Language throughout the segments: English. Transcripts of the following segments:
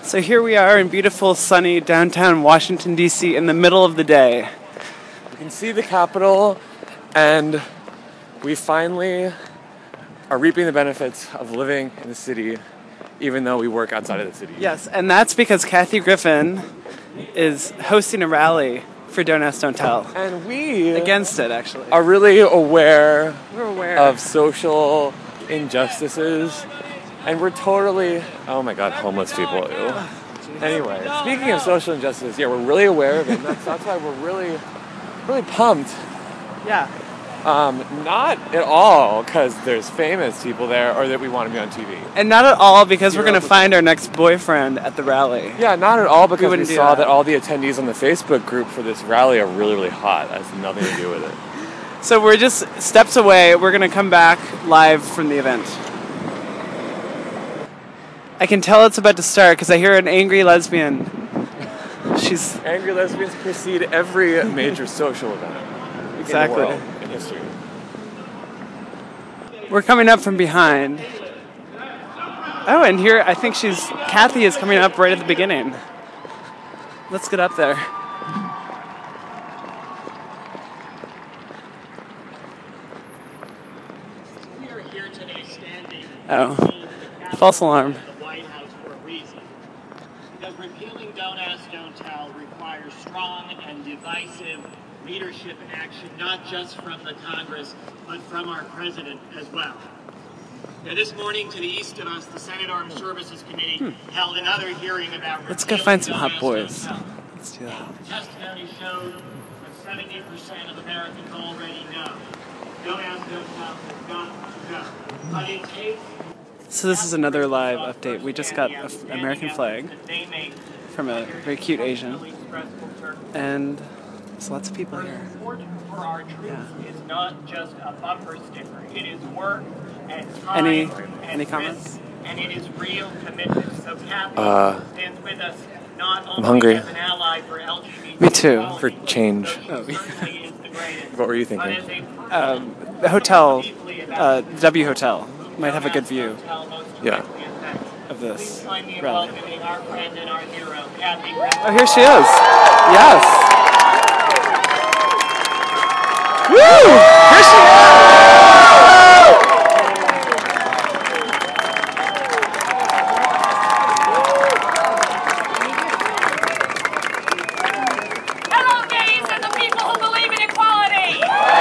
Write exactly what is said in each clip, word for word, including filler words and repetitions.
So here we are in beautiful, sunny downtown Washington, D C in the middle of the day. You can see the Capitol, and we finally are reaping the benefits of living in the city, even though we work outside of the city. Yes, and that's because Kathy Griffin is hosting a rally for Don't Ask, Don't Tell. And we... Against it, actually. Are really aware, We're aware of social injustices, and we're totally... Oh my god, homeless people. Ew. Anyway, speaking of social injustice, yeah, we're really aware of it, and that's, that's why we're really, really pumped. Yeah. Um, not at all because there's famous people there or that we want to be on T V. And not at all because we're Zero going to find our next boyfriend at the rally. Yeah, not at all because we, wouldn't we do saw that. that all the attendees on the Facebook group for this rally are really, really hot. That has nothing to do with it. So we're just steps away. We're going to come back live from the event. I can tell it's about to start because I hear an angry lesbian. She's... Angry lesbians precede every major social event Exactly. in the world, in history. We're coming up from behind. Oh, and here I think she's... Kathy is coming up right at the beginning. Let's get up there. We are here today standing. Oh. False alarm. The White House for a reason. Because repealing Don't Ask, Don't Tell requires strong and divisive leadership action, not just from the Congress, but from our president as well. Now, this morning, to the east of us, the Senate Armed Services Committee hmm. held another hearing about Let's go find some hot Don't Ask, boys. Don't Tell. Let's do that. The testimony showed that seventy percent of Americans already know Don't Ask, Don't Tell has got to go. But it takes... So this is another live update. We just got an American flag from a very cute Asian. And there's lots of people here. Support for our troops Yeah. is not just a bumper sticker. It is work and time Any- and any risk, comments? and it is real commitment. So Kathy Uh, stands with us not only hungry. as an ally for L G B T Me too. equality, For change. though she certainly is the greatest, What were you but thinking? as a person Um, the hotel, deeply about uh, W Hotel, might have a good view Yeah. of Please this join me in rally. welcoming our friend and our hero, Kathy Griffin. Oh, here she is. Yes. Woo! Here she is. Hello, gays and the people who believe in equality.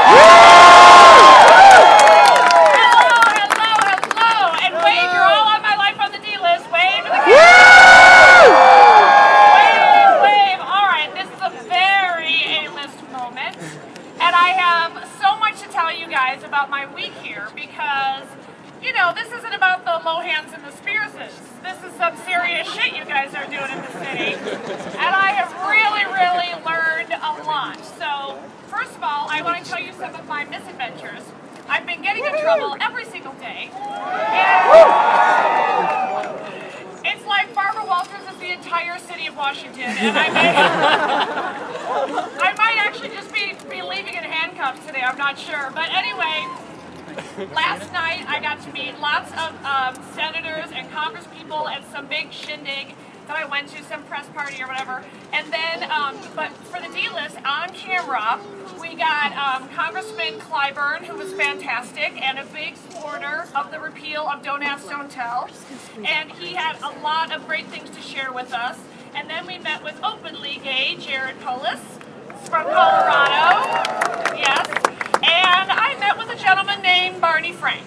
Hello, hello, hello, and wave. You're all on my Life on the D list. Wave to the camera. Wave, wave. All right, this is a very A-list moment, and I have so much to tell you guys about my week here because, you know, this isn't about the Lohans and the Spearses. This is some serious shit you guys are doing in the city, and I have really, really learned a lot. So, first of all, I want to tell you some of my misadventures. I've been getting in trouble every single day, and it's like Barbara Walters is the entire city of Washington, and I might, I might actually just be, be leaving in handcuffs today, I'm not sure. But anyway, last night I got to meet lots of um, senators and congresspeople at some big shindig that I went to, some press party or whatever. And then, um, but for the D-list, on camera, we got um, Congressman Clyburn, who was fantastic and a big supporter of the repeal of Don't Ask, Don't Tell. And he had a lot of great things to share with us. And then we met with openly gay Jared Polis from Colorado. Yes. And I met with a gentleman named Barney Frank.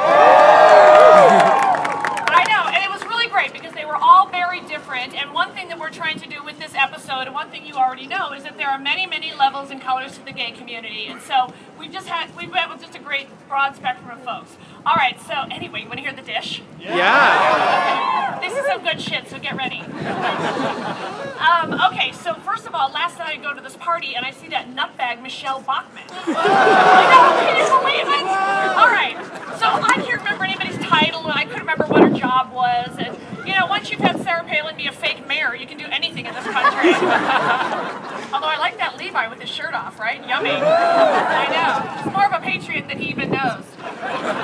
I know, and it was really great because they were all very different. And one thing that we're trying to do with this episode, and one thing you already know, is that there are many, many levels and colors to the gay community. And so we've just had, we've met with just a great broad spectrum of folks. All right, so anyway, you want to hear the dish? Yeah. This is some good shit, so get ready. Um, okay, so first of all, last night I go to this party and I see that nutbag Michelle Bachmann. I know, can you believe it? All right, so I can't remember anybody's title and I couldn't remember what her job was. And, you know, once you've had Sarah Palin be a fake mayor, you can do anything in this country. Although I like that Levi with his shirt off, right? Yummy. I know. He's more of a patriot than he even knows.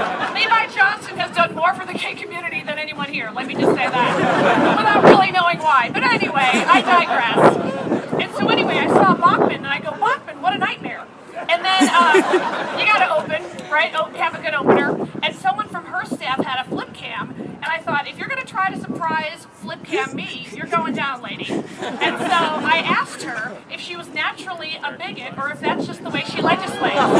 Levi Johnson has done more for the gay community than anyone here. Let me just say that. Without really knowing why. flip cam me, you're going down, lady. And so I asked her if she was naturally a bigot or if that's just the way she legislates. Come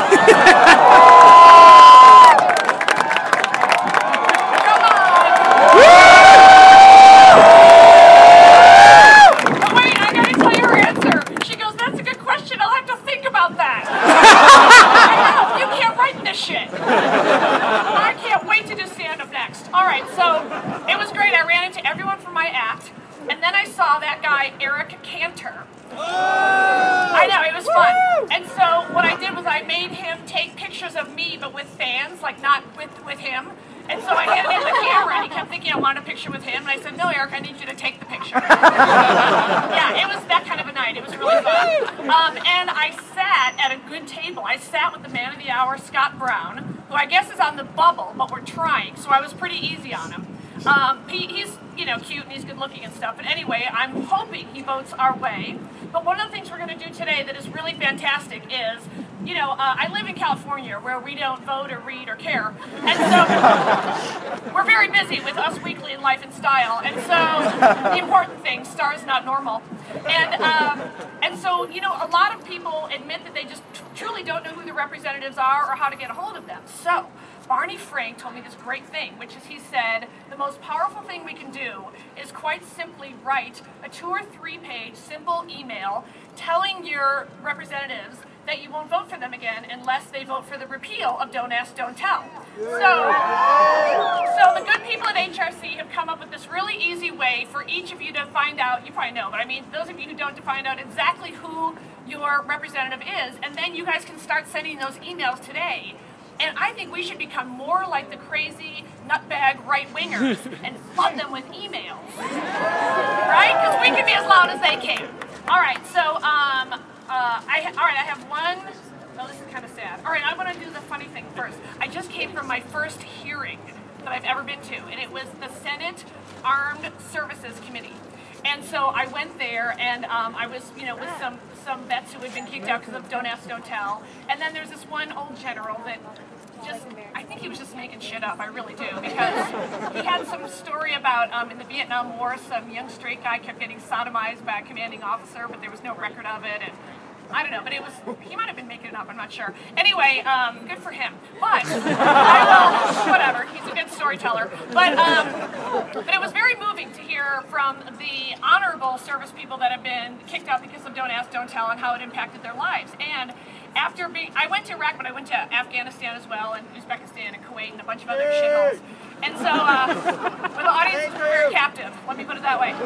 on. But wait, I gotta tell you her answer. She goes, that's a good question. I'll have to think about that. I know, you can't write this shit. I can't wait to do stand-up next. All right, so it was great. I ran into everyone from my act, and then I saw that guy, Eric Cantor. I know, it was fun. And so what I did was I made him take pictures of me, but with fans, like not with, with him. And so I handed him the camera, and he kept thinking I wanted a picture with him. And I said, no, Eric, I need you to take the picture. Yeah, it was that kind of a night. It was really fun. Um, and I sat at a good table. I sat with the man of the hour, Scott Brown, who I guess is on the bubble, but we're trying. So I was pretty easy on him. Um, he, he's, you know, cute and he's good looking and stuff. But anyway, I'm hoping he votes our way. But one of the things we're going to do today that is really fantastic is, you know, uh, I live in California where we don't vote or read or care. And so we're very busy with Us Weekly and Life and Style. And so the important thing, Star's not normal. And, um, and so, you know, a lot of people admit that they just truly don't know who the representatives are or how to get a hold of them. So Barney Frank told me this great thing, which is he said, the most powerful thing we can do is quite simply write a two or three page simple email telling your representatives that you won't vote for them again unless they vote for the repeal of Don't Ask, Don't Tell. So, so the good people at H R C have come up with this really easy way for each of you to find out, you probably know, but I mean those of you who don't, to find out exactly who your representative is, and then you guys can start sending those emails today. And I think we should become more like the crazy nutbag right-wingers and flood them with emails, right? Because we can be as loud as they can. All right, so um, uh, I all right, I have one. Oh, this is kind of sad. All right, I want to do the funny thing first. I just came from my first hearing that I've ever been to, and it was the Senate Armed Services Committee. And so I went there, and um, I was, you know, with some some vets who had been kicked out because of Don't Ask, Don't Tell. And then there's this one old general that just, I think he was just making shit up, I really do, because he had some story about um, in the Vietnam War, some young straight guy kept getting sodomized by a commanding officer, but there was no record of it, and I don't know, but it was, he might have been making it up, I'm not sure. Anyway, um, good for him. But, I will, whatever, he's a good storyteller. But, um, but it was very moving to hear from the honorable service people that have been kicked out because of Don't Ask, Don't Tell and how it impacted their lives. And after being, I went to Iraq, but I went to Afghanistan as well, and Uzbekistan and Kuwait and a bunch of other shitholes. And so, uh, for the audience, we're very captive, let me put it that way.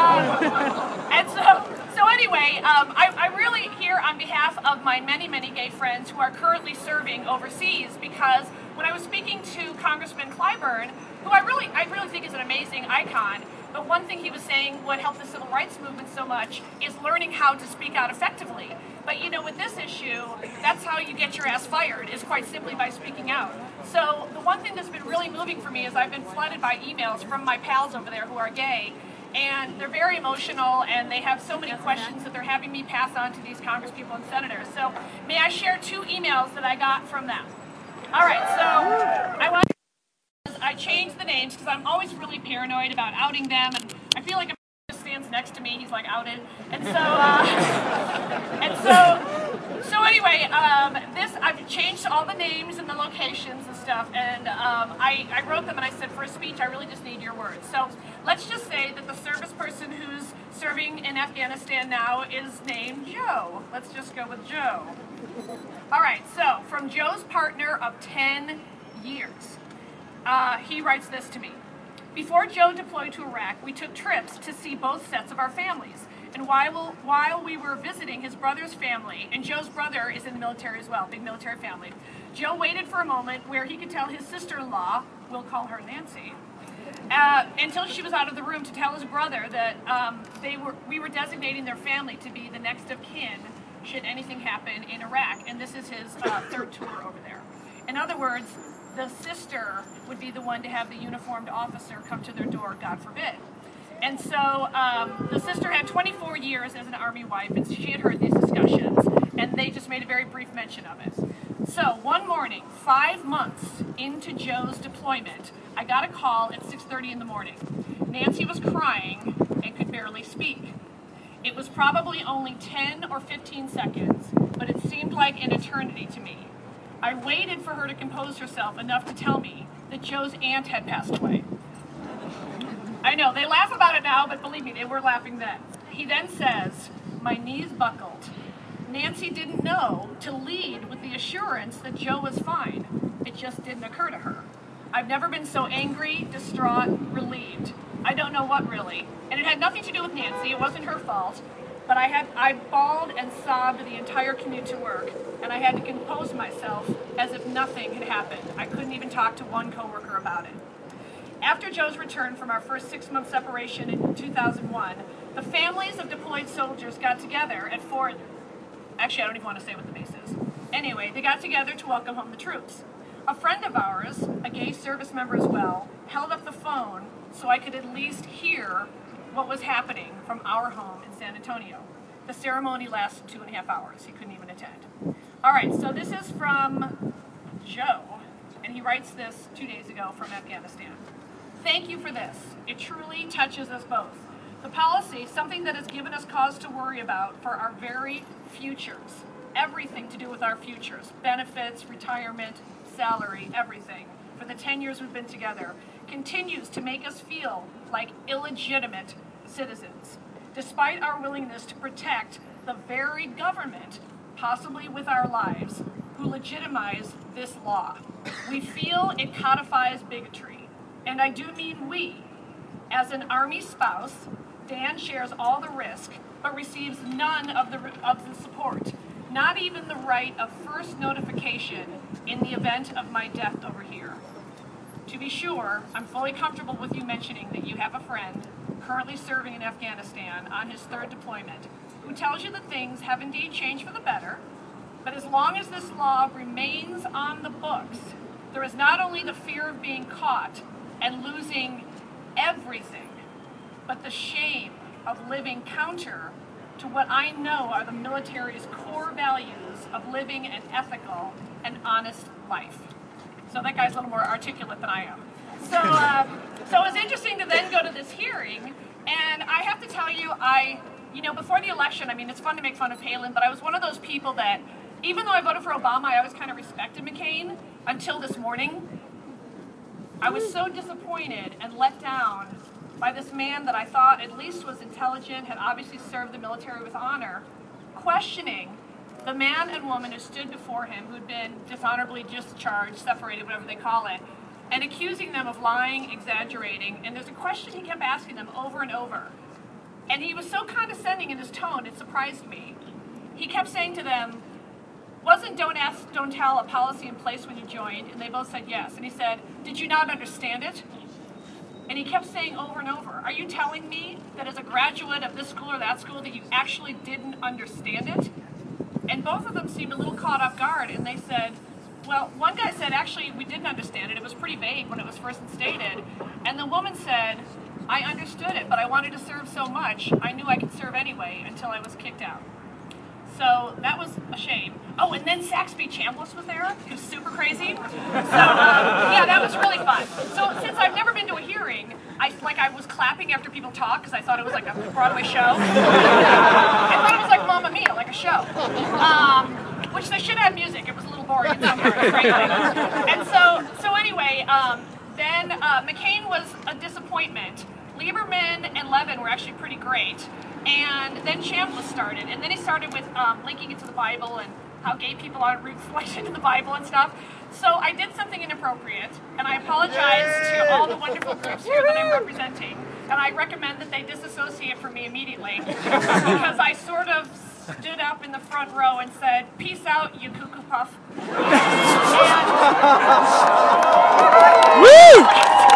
Um, and so, so anyway, um, I, I really here on behalf of my many, many gay friends who are currently serving overseas, because when I was speaking to Congressman Clyburn, who I really, I really think is an amazing icon, but one thing he was saying what helped the civil rights movement so much is learning how to speak out effectively. But you know, with this issue, that's how you get your ass fired, is quite simply by speaking out. So the one thing that's been really moving for me is I've been flooded by emails from my pals over there who are gay, and they're very emotional, and they have so many questions that they're having me pass on to these congresspeople and senators. So may I share two emails that I got from them? All right, so I want I changed the names because I'm always really paranoid about outing them, and I feel like if he just stands next to me, he's like outed. And so, uh, and so, so anyway, um, this I've changed all the names and the locations and stuff, and um, I, I wrote them and I said, for a speech, I really just need your words. So let's just say that the service person who's serving in Afghanistan now is named Joe. Let's just go with Joe. All right, so from Joe's partner of ten years. Uh, he writes this to me. Before Joe deployed to Iraq, we took trips to see both sets of our families. And while, while we were visiting his brother's family, and Joe's brother is in the military as well, big military family, Joe waited for a moment where he could tell his sister-in-law, we'll call her Nancy, uh, until she was out of the room to tell his brother that um, they were, we were designating their family to be the next of kin should anything happen in Iraq. And this is his uh, third tour over there. In other words, the sister would be the one to have the uniformed officer come to their door, God forbid. And so um, the sister had twenty-four years as an Army wife, and she had heard these discussions, and they just made a very brief mention of it. So one morning, five months into Joe's deployment, I got a call at six thirty in the morning. Nancy was crying and could barely speak. It was probably only ten or fifteen seconds, but it seemed like an eternity to me. I waited for her to compose herself enough to tell me that Joe's aunt had passed away. I know, they laugh about it now, but believe me, they were laughing then. He then says, my knees buckled. Nancy didn't know to lead with the assurance that Joe was fine. It just didn't occur to her. I've never been so angry, distraught, relieved. I don't know what really. And it had nothing to do with Nancy, it wasn't her fault. But I had I bawled and sobbed the entire commute to work, and I had to compose myself as if nothing had happened. I couldn't even talk to one coworker about it. After Joe's return from our first six-month separation in two thousand one, the families of deployed soldiers got together at Fort... Actually, I don't even want to say what the base is. Anyway, they got together to welcome home the troops. A friend of ours, a gay service member as well, held up the phone so I could at least hear what was happening from our home in San Antonio. The ceremony lasted two and a half hours. He couldn't even attend. All right, so this is from Joe, and he writes this two days ago from Afghanistan. Thank you for this. It truly touches us both. The policy, something that has given us cause to worry about for our very futures. Everything to do with our futures. Benefits, retirement, salary, everything. For the ten years we've been together, continues to make us feel like illegitimate citizens, despite our willingness to protect the very government, possibly with our lives, who legitimize this law. We feel it codifies bigotry, and I do mean we. As an Army spouse, Dan shares all the risk, but receives none of the, of the support, not even the right of first notification in the event of my death over here. To be sure, I'm fully comfortable with you mentioning that you have a friend currently serving in Afghanistan on his third deployment who tells you that things have indeed changed for the better, but as long as this law remains on the books, there is not only the fear of being caught and losing everything, but the shame of living counter to what I know are the military's core values of living an ethical and honest life. So that guy's a little more articulate than I am. So, uh, so it was interesting to then go to this hearing, and I have to tell you, I, you know, before the election, I mean, it's fun to make fun of Palin, but I was one of those people that, even though I voted for Obama, I always kind of respected McCain until this morning. I was so disappointed and let down by this man that I thought at least was intelligent, had obviously served the military with honor, questioning the man and woman who stood before him, who'd been dishonorably discharged, separated, whatever they call it, and accusing them of lying, exaggerating. And there's a question he kept asking them over and over. And he was so condescending in his tone, it surprised me. He kept saying to them, wasn't don't ask, don't tell a policy in place when you joined? And they both said yes. And he said, did you not understand it? And he kept saying over and over, are you telling me that as a graduate of this school or that school that you actually didn't understand it? And both of them seemed a little caught off guard, and they said, well, one guy said, actually, we didn't understand it. It was pretty vague when it was first instated. And the woman said, I understood it, but I wanted to serve so much, I knew I could serve anyway until I was kicked out. So that was a shame. Oh, and then Saxby Chambliss was there, who's super crazy. So, um, yeah, that was really fun. So since I've never been to a hearing, I like I was clapping after people talk because I thought it was like a Broadway show. I thought it was like Mamma Mia, like a show. Um, which they should have music. It was a little boring in some parts, frankly. And so, so anyway, um, then uh, McCain was a disappointment. Lieberman and Levin were actually pretty great. And then Chambliss started, and then he started with um, linking it to the Bible and how gay people aren't reflected in the Bible and stuff. So I did something inappropriate, and I apologize to all the wonderful groups here that I'm representing, and I recommend that they disassociate from me immediately, because I sort of stood up in the front row and said, peace out, you cuckoo puff. And, Woo!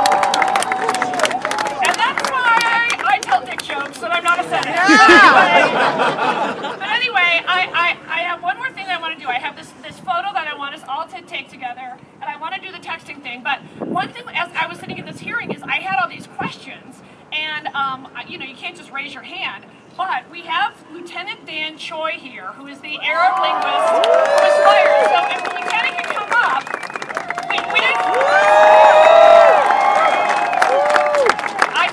But I'm not a senator. Yeah. but, but anyway, I, I, I have one more thing I want to do. I have this, this photo that I want us all to take together, and I want to do the texting thing. But one thing, as I was sitting in this hearing, is I had all these questions, and um, you know, you can't just raise your hand. But we have Lieutenant Dan Choi here, who is the Arab linguist who was fired. So if the lieutenant can come up, we, we didn't. I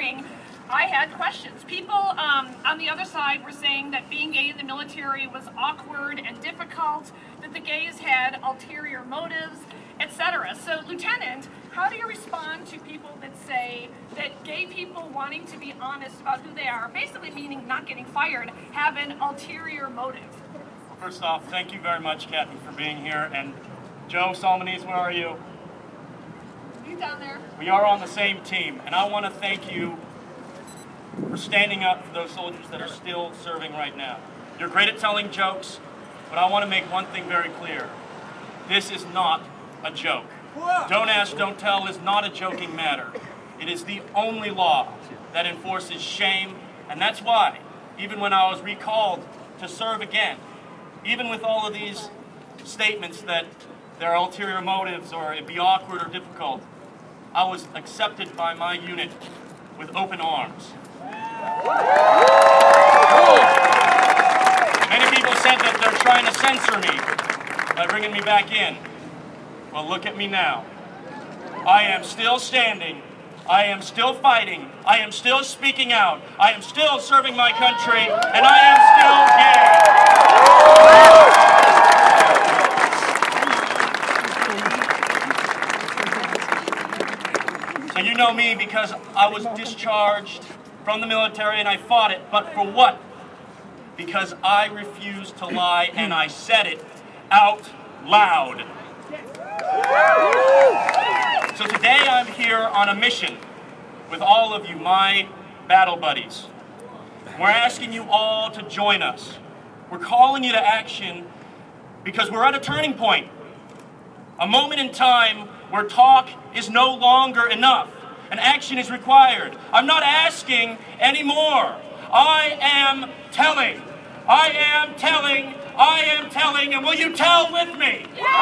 morning, I had questions. People um, on the other side were saying that being gay in the military was awkward and difficult, that the gays had ulterior motives, et cetera. So, Lieutenant, how do you respond to people that say that gay people wanting to be honest about who they are, basically meaning not getting fired, have an ulterior motive? First off, thank you very much, Kathy, for being here. And Joe Solmonese, where are you? You down there? We are on the same team, and I want to thank you for standing up for those soldiers that are still serving right now. You're great at telling jokes, but I want to make one thing very clear. This is not a joke. Don't ask, don't tell is not a joking matter. It is the only law that enforces shame, and that's why, even when I was recalled to serve again, even with all of these statements that there are ulterior motives or it'd be awkward or difficult, I was accepted by my unit with open arms. Many people said that they're trying to censor me by bringing me back in. Well, look at me now. I am still standing. I am still fighting. I am still speaking out. I am still serving my country, and I am still gay. So you know me because I was discharged from the military and I fought it, but for what? Because I refused to lie and I said it out loud. So today I'm here on a mission with all of you, my battle buddies. We're asking you all to join us. We're calling you to action because we're at a turning point. A moment in time where talk is no longer enough and action is required. I'm not asking anymore. I am telling. I am telling. I am telling. And will you tell with me?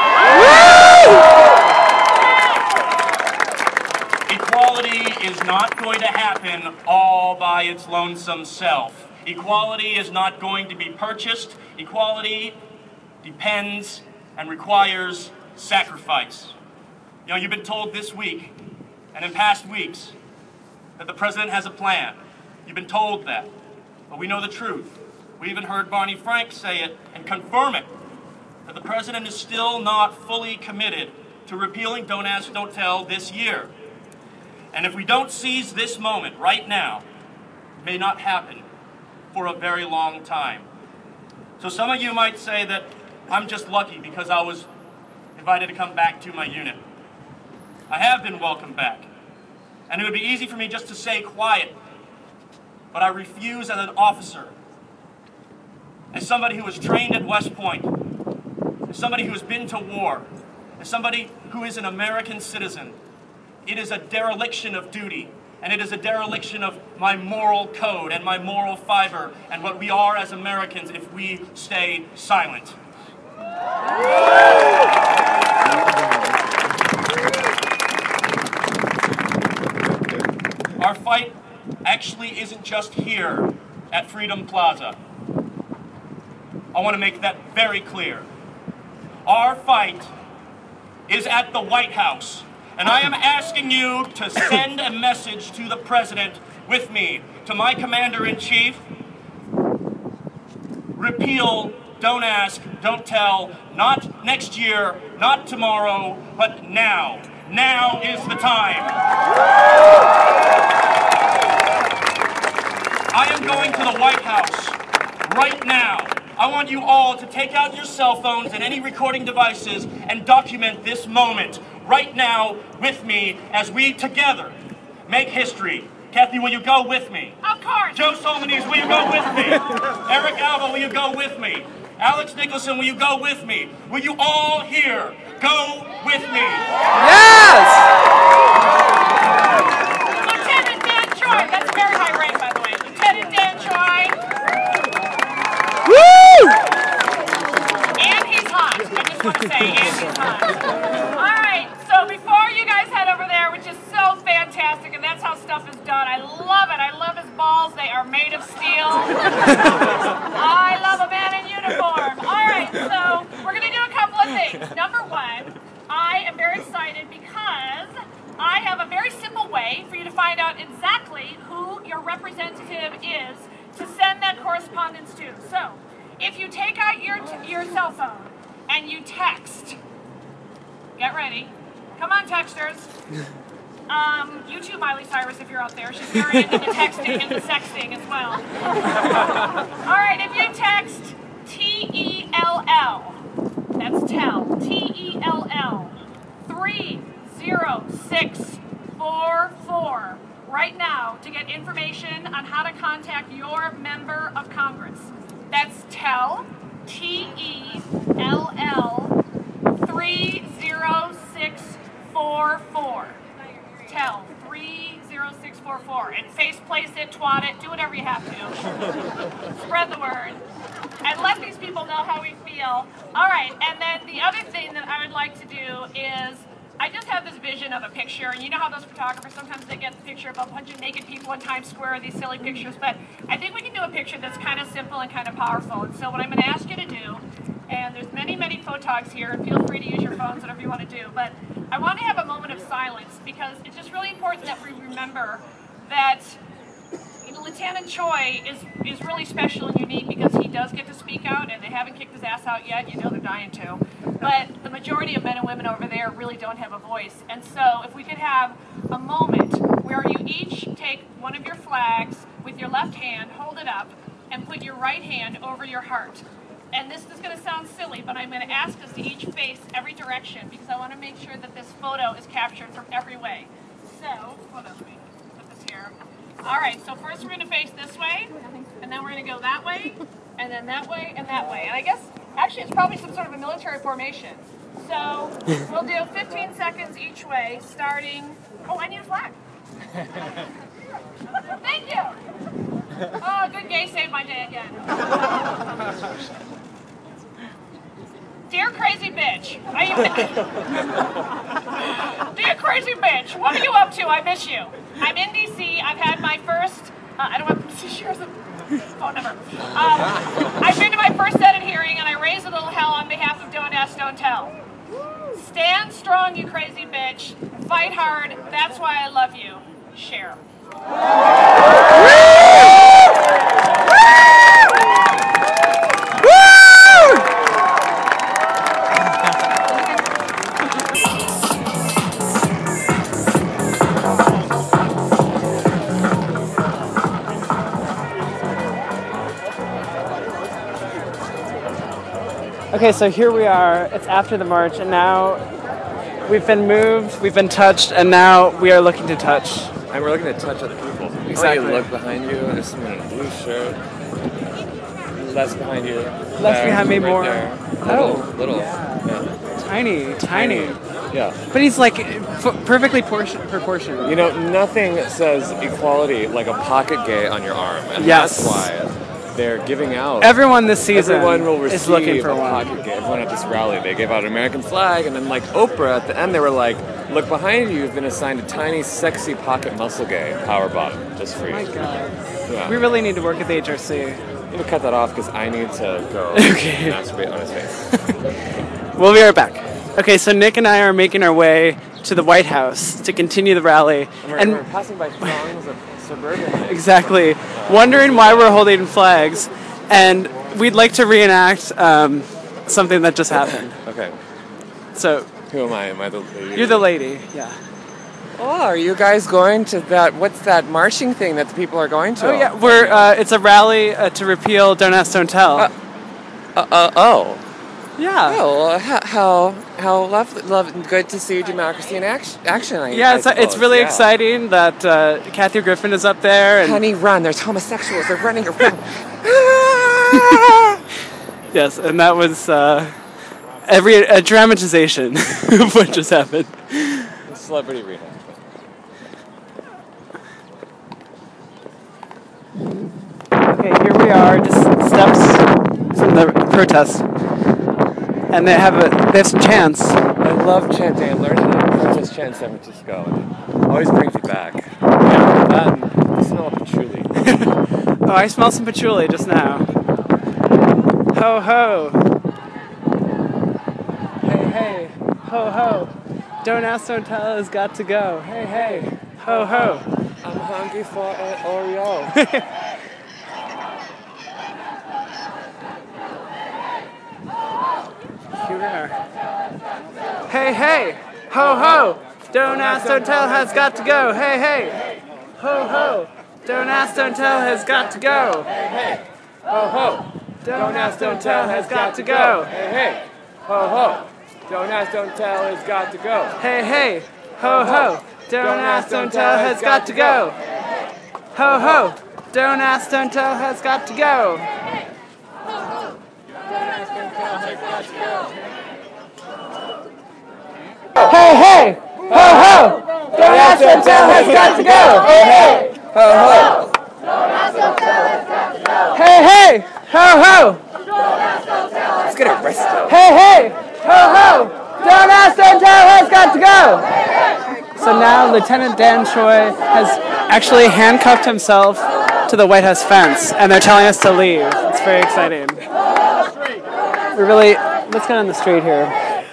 Equality is not going to happen all by its lonesome self. Equality is not going to be purchased. Equality depends and requires sacrifice. You know, you've been told this week and in past weeks that the president has a plan. You've been told that, but we know the truth. We even heard Barney Frank say it and confirm it, that the president is still not fully committed to repealing Don't Ask, Don't Tell this year. And if we don't seize this moment right now, it may not happen for a very long time. So some of you might say that I'm just lucky because I was invited to come back to my unit. I have been welcomed back. And it would be easy for me just to say quiet, but I refuse as an officer, as somebody who was trained at West Point, as somebody who has been to war, as somebody who is an American citizen. It is a dereliction of duty, and it is a dereliction of my moral code and my moral fiber and what we are as Americans if we stay silent. Our fight actually isn't just here at Freedom Plaza. I want to make that very clear. Our fight is at the White House. And I am asking you to send a message to the president with me, to my commander-in-chief. Repeal, don't ask, don't tell, not next year, not tomorrow, but now. Now is the time. I am going to the White House right now. I want you all to take out your cell phones and any recording devices and document this moment right now with me as we together make history. Kathy, will you go with me? Of course. Joe Solmonese, will you go with me? Eric Alva, will you go with me? Alex Nicholson, will you go with me? Will you all here go with me? Yes! Lieutenant Dan Troy, that's a very high rank, by the way. Lieutenant Dan Troy. Woo! And he's hot. I just want to say, and he's hot. All right, so before you guys head over there, which is so fantastic, and that's how stuff is done. I love it. I love his balls. They are made of steel. I love a man in uniform. All right, so we're going to do a couple of things. Number one, I am very excited because I have a very simple way for you to find out exactly who your representative is to send that correspondence to. So, if you take out your, your cell phone and you text, get ready. Come on, texters. Um, you too, Miley Cyrus, if you're out there. She's very into the texting and the sexting as well. All right, if you text T E L L, that's tell, T E L L, three zero six four four, right now to get information on how to contact your member of Congress. That's tell, T E L L, three zero six four four. Tell, three zero six four four. And face place it, twat it, do whatever you have to. Spread the word. And let these people know how we feel. All right, and then the other thing that I would like to do is, I just have this vision of a picture, and you know how those photographers, sometimes they get the picture of a bunch of naked people in Times Square, these silly pictures, but I think we can do a picture that's kind of simple and kind of powerful. And so what I'm going to ask you to do, and there's many, many photogs here, and feel free to use your phones, whatever you want to do, but I want to have a moment of silence because it's just really important that we remember that you know, Lieutenant Choi is, is really special and unique because he does get to speak out, and they haven't kicked his ass out yet. You know they're dying to. But the majority of men and women over there really don't have a voice. And so if we could have a moment where you each take one of your flags with your left hand, hold it up, and put your right hand over your heart. And this is going to sound silly, but I'm going to ask us to each face every direction because I want to make sure that this photo is captured from every way. So, hold on, let me put this here. All right, so first we're going to face this way, and then we're going to go that way, and then that way, and that way. And I guess, actually, it's probably some sort of a military formation. So, we'll do fifteen seconds each way, starting... Oh, I need a flag. Thank you. Oh, good gay saved my day again. Dear crazy bitch, are you... Dear crazy bitch, what are you up to? I miss you. I'm in D C. I've had my first... Uh, I don't want to share some phone number. Um, I've been to my first Senate hearing, and I raised a little hell on behalf of Don't Ask, Don't Tell. Stand strong, you crazy bitch. Fight hard. That's why I love you. Share. Okay, so here we are. It's after the march, and now we've been moved, we've been touched, and now we are looking to touch. And we're looking to touch other people. Exactly. Oh, you look behind you, and there's someone in a blue shirt. Less behind you. Less there, behind me right more. There. Oh. Little. little. Yeah. Yeah. Tiny, tiny. Yeah. But he's like f- perfectly portion- proportioned. You know, nothing says equality like a pocket gay on your arm. And Yes. that's why they're giving out. Everyone this season Everyone will receive is looking for a one. pocket gay. Everyone at this rally, they gave out an American flag, and then like Oprah at the end, they were like, "Look behind you. You've been assigned a tiny, sexy pocket muscle gay power bottom just for you." Oh my God. Yeah. We really need to work at the H R C. I'm gonna cut that off because I need to go Okay. masturbate on his face. We'll be right back. Okay, so Nick and I are making our way to the White House to continue the rally. And we're, we're passing by throngs of suburban. Exactly. Wondering why we're holding flags, and we'd like to reenact um, something that just happened. Okay. So, who am I? Am I the lady? You're the lady, yeah. Oh, are you guys going to that, what's that marching thing that the people are going to? Oh, yeah, we're, uh, it's a rally uh, to repeal Don't Ask, Don't Tell. Uh, uh, uh, oh. Yeah. Oh, well, how, how, how lovely, love, good to see democracy in action, action I, Yeah, I it's, it's really yeah. exciting that uh, Kathy Griffin is up there. And Honey, run, there's homosexuals, they're running around. Yes, and that was uh, every a dramatization of what just happened. Celebrity reenactment. Okay, here we are, just steps from the protest, and they have a they have some chants. I love chanting. I learned how to protest chant in San Francisco, and it always brings me back. Yeah, um, the smell of patchouli. Oh, I smell some patchouli just now. Ho ho. Hey hey. Ho ho. Don't ask, don't tell has got to go. Hey, hey. Ho, ho. I'm hungry for an Oreo. Here we are. Hey, hey. Ho, ho. Don't ask, don't tell has got to go. Hey, hey. Ho, ho. Don't ask, don't tell has got to go. Hey, hey. Ho, ho. Don't ask, don't tell has got to go. Hey, hey. Ho, ho. Don't ask, don't tell has got to go. Hey, hey. Ho, ho. Don't ask, don't tell has got to go. Ho, ho. Don't ask, don't tell has got to go. Hey, hey. Ho, ho. Don't ask, don't tell has got to go. Hey, hey. Ho, ho. Hey, hey. Ho, ho. Let's get arrested. Hey, hey. Ho, ho. Don't ask, don't tell has got to go. So now Lieutenant Dan Choi has actually handcuffed himself to the White House fence, and they're telling us to leave. It's very exciting. We're really, let's get on the street here.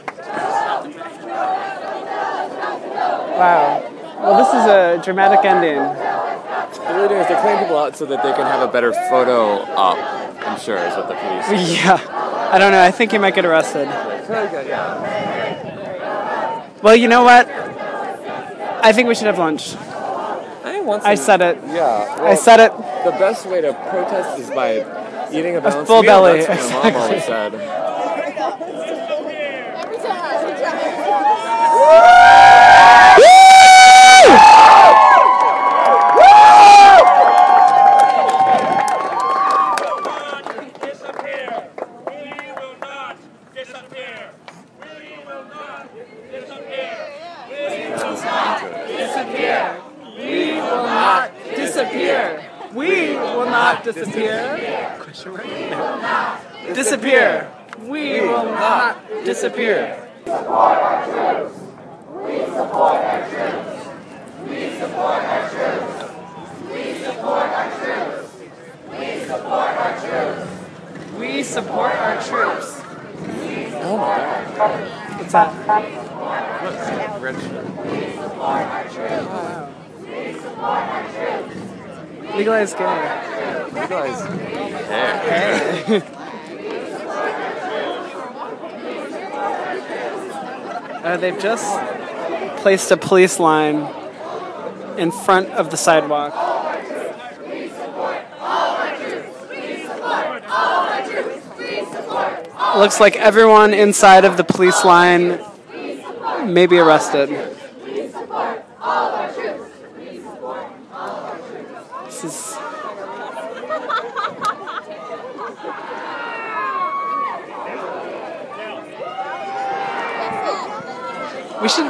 Wow. Well, this is a dramatic ending. What they're doing is they're cleaning people out so that they can have a better photo op, I'm sure, is what the police say. Yeah. I don't know. I think he might get arrested. Very good, yeah. Well, you know what? I think we should have lunch. I want I said it. Yeah. Well, I said it. the best way to protest is by eating a balanced full meal. belly, That's what my mom always exactly. said. Disappear. We will not disappear. Question mark? Disappear. We will not disappear. We support our troops. We support our troops. We support our troops. We support our troops. We support our troops. We support our troops. Oh my god. What's that? Rich. Legalize gay. Legalize hair. Uh, they've just placed a police line in front of the sidewalk. Looks like everyone inside of the police line may be arrested. This is... We should...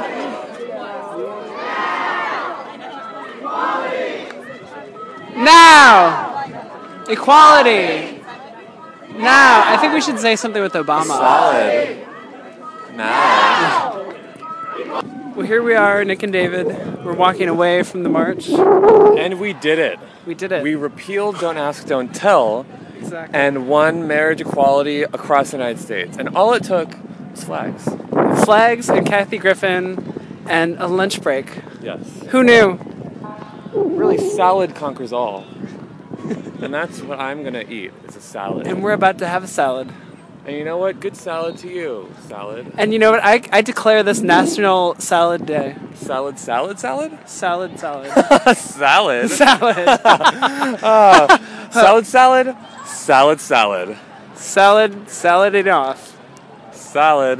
Now! Equality! Now! I think we should say something with Obama. Solid. Now. Well, here we are, Nick and David. We're walking away from the march. And we did it. We did it. We repealed Don't Ask, Don't Tell Exactly. and won marriage equality across the United States. And all it took was flags. Flags and Kathy Griffin and a lunch break. Yes. Who knew? Really, salad conquers all. And that's what I'm going to eat, is a salad. And we're about to have a salad. And you know what? Good salad to you, salad. And you know what? I, I declare this National Salad Day. Salad, salad, salad? Salad, salad. Salad? Salad. uh, salad, salad? Salad, salad. Salad, salad it off. Salad.